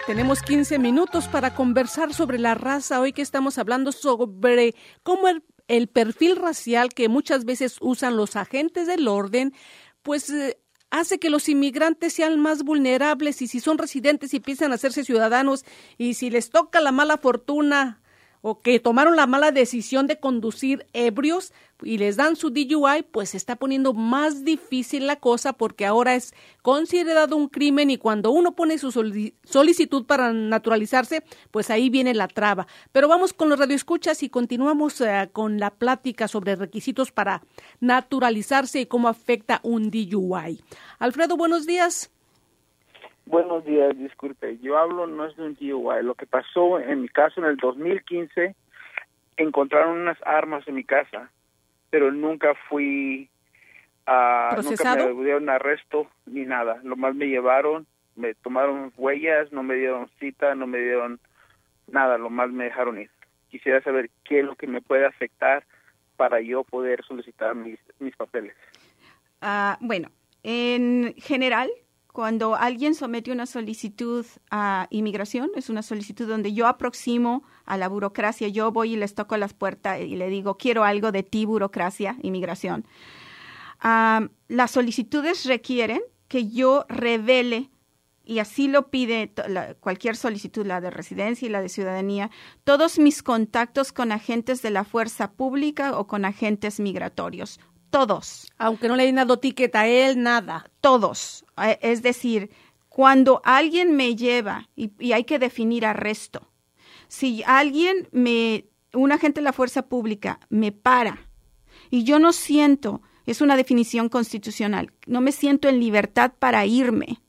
Tenemos quince minutos para conversar sobre la raza. Hoy que estamos hablando sobre cómo el, el perfil racial que muchas veces usan los agentes del orden, pues eh, hace que los inmigrantes sean más vulnerables, y si son residentes y empiezan a hacerse ciudadanos, y si les toca la mala fortuna o que tomaron la mala decisión de conducir ebrios y les dan su D U I, pues se está poniendo más difícil la cosa, porque ahora es considerado un crimen, y cuando uno pone su solicitud para naturalizarse, pues ahí viene la traba. Pero vamos con los radioescuchas y continuamos uh, con la plática sobre requisitos para naturalizarse y cómo afecta un D U I. Alfredo, buenos días. Buenos días, disculpe, yo hablo no es de un D U I. Lo que pasó en mi caso en el dos mil quince, encontraron unas armas en mi casa, pero nunca fui a... ¿Procesado? Nunca me dieron arresto ni nada. Lo más me llevaron, me tomaron huellas, no me dieron cita, no me dieron nada, lo más me dejaron ir. Quisiera saber qué es lo que me puede afectar para yo poder solicitar mis, mis papeles. Uh, bueno, en general, cuando alguien somete una solicitud a inmigración, es una solicitud donde yo aproximo a la burocracia, yo voy y les toco las puertas y le digo, quiero algo de ti, burocracia, inmigración. Uh, las solicitudes requieren que yo revele, y así lo pide la, cualquier solicitud, la de residencia y la de ciudadanía, todos mis contactos con agentes de la fuerza pública o con agentes migratorios. Todos. Aunque no le hayan dado ticket a él, nada. Todos. Es decir, cuando alguien me lleva, y, y hay que definir arresto, si alguien, me, un agente de la fuerza pública me para y yo no siento, es una definición constitucional, no me siento en libertad para irme,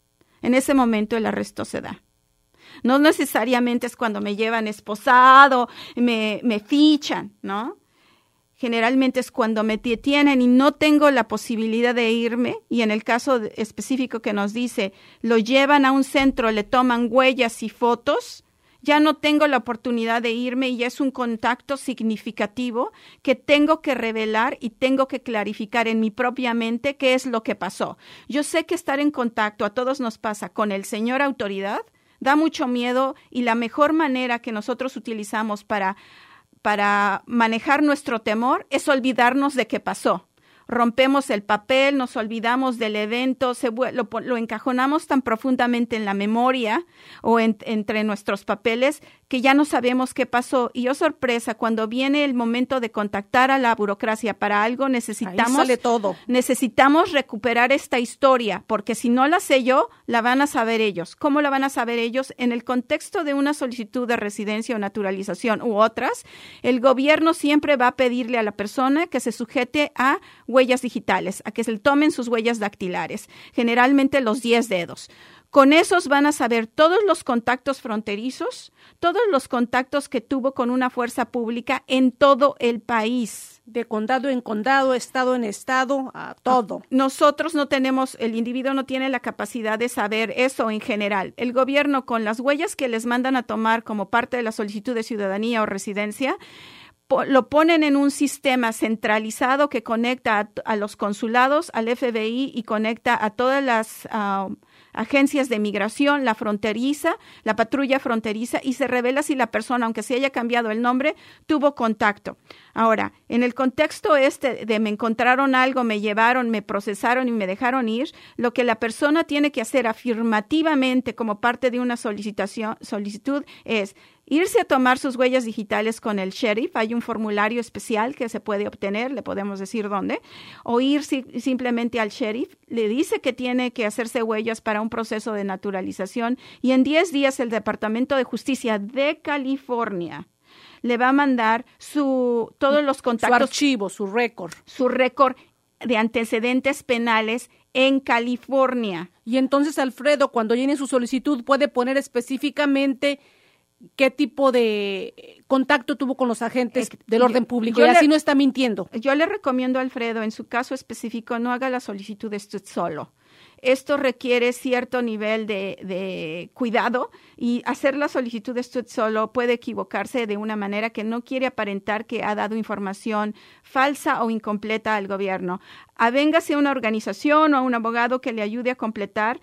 en ese momento el arresto se da. No necesariamente es cuando me llevan esposado, me, me fichan, ¿no? Generalmente es cuando me detienen y no tengo la posibilidad de irme, y en el caso específico que nos dice, lo llevan a un centro, le toman huellas y fotos, ya no tengo la oportunidad de irme y ya es un contacto significativo que tengo que revelar y tengo que clarificar en mi propia mente qué es lo que pasó. Yo sé que estar en contacto, a todos nos pasa, con el señor autoridad, da mucho miedo, y la mejor manera que nosotros utilizamos para para manejar nuestro temor es olvidarnos de qué pasó. Rompemos el papel, nos olvidamos del evento, se, lo, lo encajonamos tan profundamente en la memoria o en, entre nuestros papeles que ya no sabemos qué pasó. Y oh sorpresa, cuando viene el momento de contactar a la burocracia para algo, necesitamos, ahí sale todo. necesitamos recuperar esta historia, porque si no la sé yo, la van a saber ellos. ¿Cómo la van a saber ellos? En el contexto de una solicitud de residencia o naturalización u otras, el gobierno siempre va a pedirle a la persona que se sujete a huellas digitales, a que se le tomen sus huellas dactilares, generalmente los diez dedos. Con esos van a saber todos los contactos fronterizos, todos los contactos que tuvo con una fuerza pública en todo el país. De condado en condado, estado en estado, a todo. Nosotros no tenemos, el individuo no tiene la capacidad de saber eso en general. El gobierno, con las huellas que les mandan a tomar como parte de la solicitud de ciudadanía o residencia, lo ponen en un sistema centralizado que conecta a, a los consulados, al F B I, y conecta a todas las uh, agencias de migración, la fronteriza, la patrulla fronteriza, y se revela si la persona, aunque se haya cambiado el nombre, tuvo contacto. Ahora, en el contexto este de me encontraron algo, me llevaron, me procesaron y me dejaron ir, lo que la persona tiene que hacer afirmativamente como parte de una solicitación, solicitud es irse a tomar sus huellas digitales con el sheriff. Hay un formulario especial que se puede obtener, le podemos decir dónde, o ir si, simplemente al sheriff, le dice que tiene que hacerse huellas para un proceso de naturalización, y en diez días el Departamento de Justicia de California le va a mandar su todos los contactos, su archivo, su récord, su récord de antecedentes penales en California. Y entonces, Alfredo, cuando llene su solicitud, puede poner específicamente qué tipo de contacto tuvo con los agentes eh, del orden público, y así le, no está mintiendo. Yo le recomiendo a Alfredo, en su caso específico, no haga la solicitud de usted solo. Esto requiere cierto nivel de, de cuidado, y hacer la solicitud de usted solo puede equivocarse de una manera que no quiere aparentar que ha dado información falsa o incompleta al gobierno. Avéngase a una organización o a un abogado que le ayude a completar.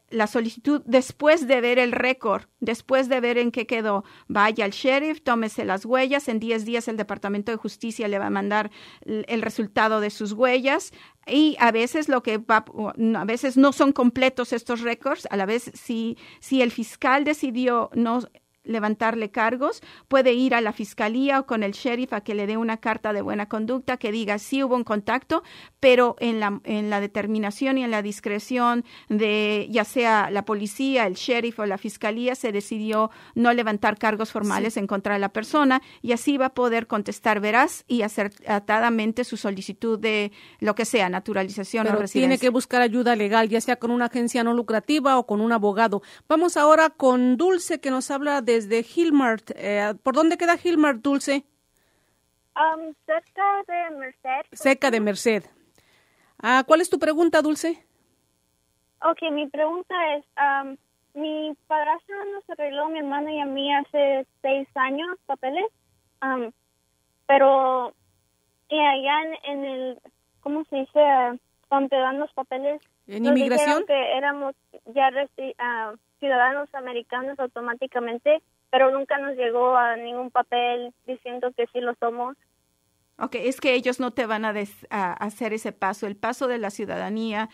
la solicitud después de ver el récord, después de ver en qué quedó. Vaya al sheriff, tómese las huellas. En diez días el Departamento de Justicia le va a mandar el resultado de sus huellas. Y a veces lo que va, a veces no son completos estos récords. A la vez, si, si el fiscal decidió no levantarle cargos, puede ir a la fiscalía o con el sheriff a que le dé una carta de buena conducta que diga sí hubo un contacto, pero en la, en la determinación y en la discreción de ya sea la policía, el sheriff o la fiscalía se decidió no levantar cargos formales sí. en contra de la persona, y así va a poder contestar veraz y acertadamente su solicitud de lo que sea, naturalización pero o residencia. Tiene que buscar ayuda legal, ya sea con una agencia no lucrativa o con un abogado. Vamos ahora con Dulce, que nos habla de desde Gilmart. Eh, ¿Por dónde queda Gilmart, Dulce? Um, cerca de Merced. Cerca de Merced. Ah, ¿cuál es tu pregunta, Dulce? Ok, mi pregunta es, um, mi padrastro nos arregló a mi hermana y a mí hace seis años papeles, um, pero y allá en, en el, ¿cómo se dice? Uh, donde dan los papeles. ¿En inmigración? Que éramos ya reci- uh, ciudadanos americanos automáticamente, pero nunca nos llegó a ningún papel diciendo que sí lo somos. Ok, es que ellos no te van a, des- a hacer ese paso. El paso de la ciudadanía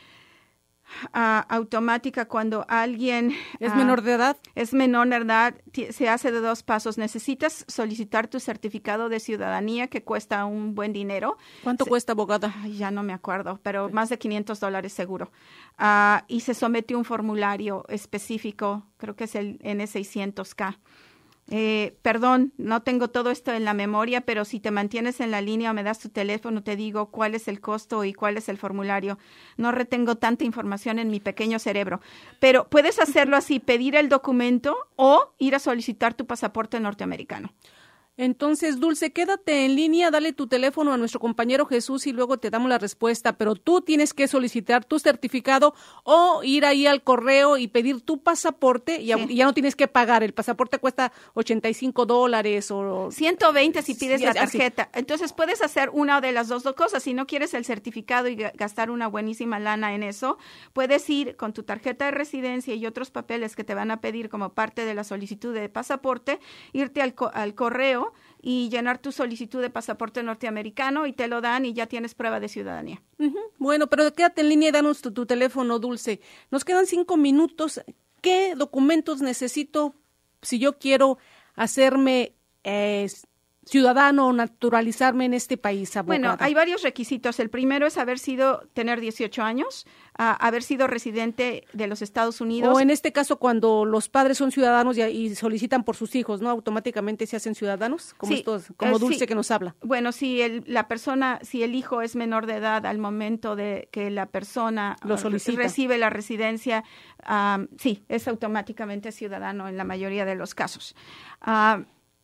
uh, automática cuando alguien... ¿Es uh, menor de edad? Es menor de edad, t- se hace de dos pasos. Necesitas solicitar tu certificado de ciudadanía que cuesta un buen dinero. ¿Cuánto se- cuesta, abogada? Ay, ya no me acuerdo, pero más de quinientos dólares seguro. Uh, y se somete un formulario específico, creo que es el N seiscientos K. Eh, perdón, no tengo todo esto en la memoria, pero si te mantienes en la línea o me das tu teléfono, te digo cuál es el costo y cuál es el formulario. No retengo tanta información en mi pequeño cerebro, pero puedes hacerlo así, pedir el documento o ir a solicitar tu pasaporte norteamericano. Entonces, Dulce, quédate en línea, dale tu teléfono a nuestro compañero Jesús y luego te damos la respuesta, pero tú tienes que solicitar tu certificado o ir ahí al correo y pedir tu pasaporte y, sí. y ya no tienes que pagar. El pasaporte cuesta ochenta y cinco dólares o... ciento veinte si pides sí, la tarjeta. Así. Entonces, puedes hacer una de las dos, dos cosas. Si no quieres el certificado y gastar una buenísima lana en eso, puedes ir con tu tarjeta de residencia y otros papeles que te van a pedir como parte de la solicitud de pasaporte, irte al, co- al correo y llenar tu solicitud de pasaporte norteamericano y te lo dan y ya tienes prueba de ciudadanía. Uh-huh. Bueno, pero quédate en línea y danos tu, tu teléfono, Dulce. Nos quedan cinco minutos. ¿Qué documentos necesito si yo quiero hacerme eh, ciudadano o naturalizarme en este país, abogada? Bueno, hay varios requisitos. El primero es haber sido, tener dieciocho años, uh, haber sido residente de los Estados Unidos. O en este caso, cuando los padres son ciudadanos y, y solicitan por sus hijos, ¿no? Automáticamente se hacen ciudadanos, como sí, estos, como eh, Dulce sí. que nos habla. Bueno, si el, la persona, si el hijo es menor de edad al momento de que la persona Lo solicita. recibe la residencia, um, sí, es automáticamente ciudadano en la mayoría de los casos. Uh,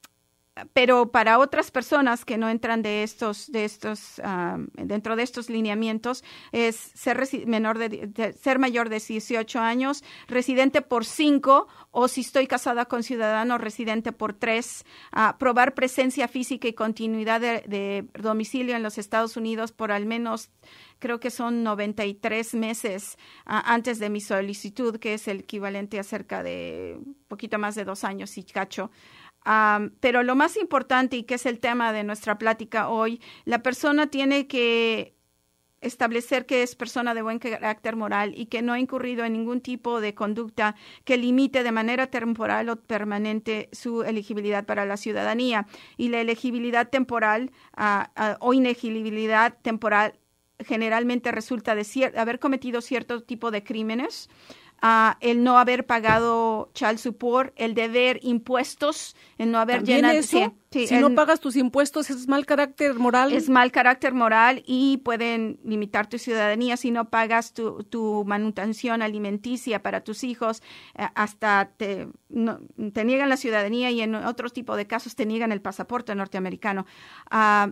Pero para otras personas que no entran de estos, de estos, um, dentro de estos lineamientos, es ser resi- menor de, de ser mayor de dieciocho años, residente por cinco, o si estoy casada con ciudadano, residente por tres, uh, probar presencia física y continuidad de, de domicilio en los Estados Unidos por al menos, creo que son noventa y tres meses uh, antes de mi solicitud, que es el equivalente a cerca de un poquito más de dos años y cacho. Um, pero lo más importante, y que es el tema de nuestra plática hoy, la persona tiene que establecer que es persona de buen carácter moral y que no ha incurrido en ningún tipo de conducta que limite de manera temporal o permanente su elegibilidad para la ciudadanía. Y la elegibilidad temporal uh, uh, o inelegibilidad temporal generalmente resulta de cier- haber cometido cierto tipo de crímenes, Uh, el no haber pagado child support, el deber impuestos, el no haber llenado... Eso? Sí, sí, si el, no pagas tus impuestos, ¿es mal carácter moral? Es mal carácter moral y pueden limitar tu ciudadanía si no pagas tu, tu manutención alimenticia para tus hijos, eh, hasta te, no, te niegan la ciudadanía y en otros tipos de casos te niegan el pasaporte norteamericano. Uh,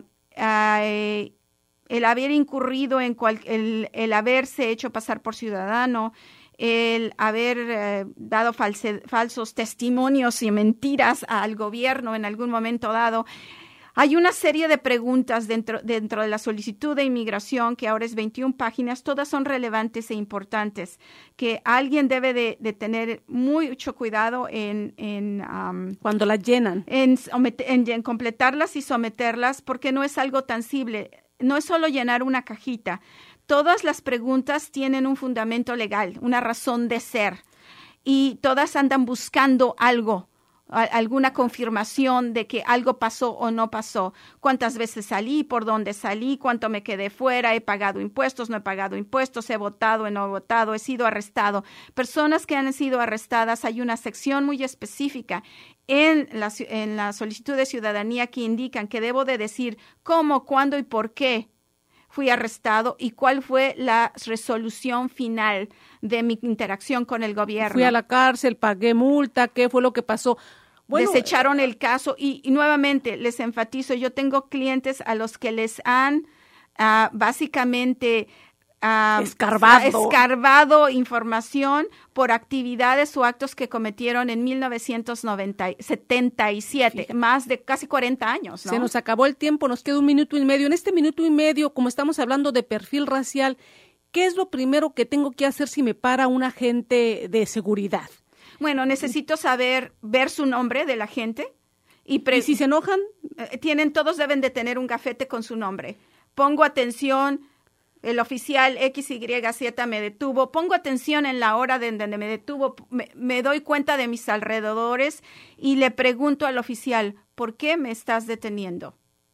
uh, el haber incurrido en cual, el, el haberse hecho pasar por ciudadano, el haber eh, dado false, falsos testimonios y mentiras al gobierno en algún momento dado, Hay una serie de preguntas dentro, dentro de la solicitud de inmigración, que ahora es veintiuna páginas, todas son relevantes e importantes, que alguien debe de, de tener mucho cuidado en... en um, cuando las llenan. En, en, en completarlas y someterlas, porque no es algo tangible, no es solo llenar una cajita. Todas las preguntas tienen un fundamento legal, una razón de ser, y todas andan buscando algo, alguna confirmación de que algo pasó o no pasó. ¿Cuántas veces salí? ¿Por dónde salí? ¿Cuánto me quedé fuera? ¿He pagado impuestos? ¿No he pagado impuestos? ¿He votado? ¿No he votado? ¿He sido arrestado? Personas que han sido arrestadas, hay una sección muy específica en la, en la solicitud de ciudadanía que indican que debo de decir cómo, cuándo y por qué fui arrestado y cuál fue la resolución final de mi interacción con el gobierno. Fui a la cárcel, pagué multa, ¿qué fue lo que pasó? Bueno, desecharon el caso y, y nuevamente les enfatizo, yo tengo clientes a los que les han uh, básicamente uh, escarbado. escarbado información por actividades o actos que cometieron en mil novecientos setenta y siete, Fíjate. más de casi cuarenta años, ¿no? Se nos acabó el tiempo, nos queda un minuto y medio. En este minuto y medio, como estamos hablando de perfil racial, ¿qué es lo primero que tengo que hacer si me para un agente de seguridad? Bueno, necesito saber, ver su nombre de la gente. Y, pre- ¿Y si se enojan? Eh, tienen, todos deben de tener un gafete con su nombre. Pongo atención, el oficial X Y Z me detuvo. Pongo atención en la hora de donde me detuvo. Me, me doy cuenta de mis alrededores y le pregunto al oficial, ¿por qué me estás deteniendo?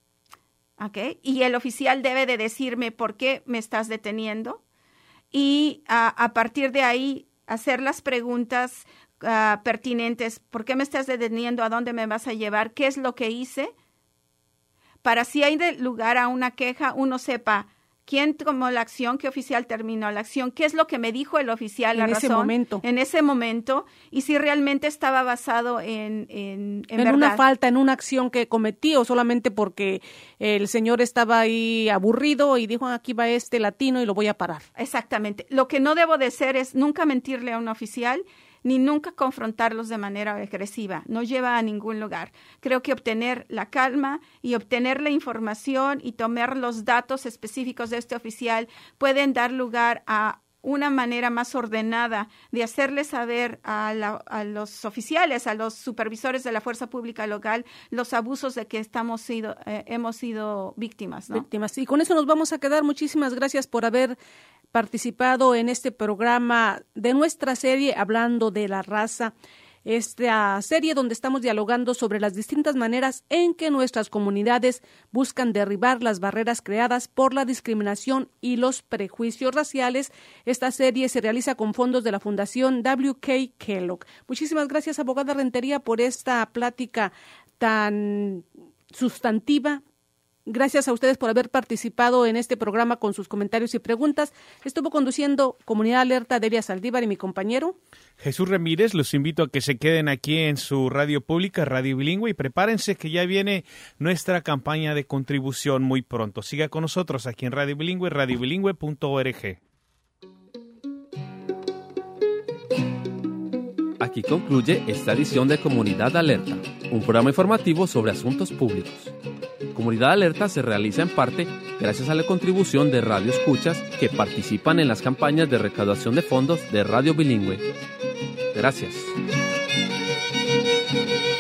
¿Okay? Y el oficial debe de decirme por qué me estás deteniendo. Y a, a partir de ahí hacer las preguntas Uh, pertinentes. ¿Por qué me estás deteniendo? ¿A dónde me vas a llevar? ¿Qué es lo que hice? Para si hay de lugar a una queja, uno sepa quién tomó la acción, qué oficial terminó la acción, qué es lo que me dijo el oficial, la en razón, ese momento. en ese momento, y si realmente estaba basado en en, en, en verdad. una falta, en una acción que cometí, o solamente porque el señor estaba ahí aburrido y dijo, aquí va este latino y lo voy a parar. Exactamente. Lo que no debo de hacer es nunca mentirle a un oficial, ni nunca confrontarlos de manera agresiva. No lleva a ningún lugar. Creo que obtener la calma y obtener la información y tomar los datos específicos de este oficial pueden dar lugar a una manera más ordenada de hacerle saber a, la, a los oficiales, a los supervisores de la fuerza pública local, los abusos de que estamos sido, eh, hemos sido víctimas, ¿no? Víctimas. Y con eso nos vamos a quedar. Muchísimas gracias por haber participado en este programa de nuestra serie Hablando de la Raza. Esta serie donde estamos dialogando sobre las distintas maneras en que nuestras comunidades buscan derribar las barreras creadas por la discriminación y los prejuicios raciales. Esta serie se realiza con fondos de la Fundación W K Kellogg. Muchísimas gracias, abogada Rentería, por esta plática tan sustantiva. Gracias a ustedes por haber participado en este programa con sus comentarios y preguntas. Estuvo conduciendo Comunidad Alerta Delia Saldívar y mi compañero Jesús Ramírez. Los invito a que se queden aquí en su radio pública, Radio Bilingüe, y prepárense que ya viene nuestra campaña de contribución muy pronto. Siga con nosotros aquí en Radio Bilingüe, radio bilingüe punto org. Aquí concluye esta edición de Comunidad Alerta, un programa informativo sobre asuntos públicos. Comunidad Alerta se realiza en parte gracias a la contribución de Radio Escuchas que participan en las campañas de recaudación de fondos de Radio Bilingüe. Gracias.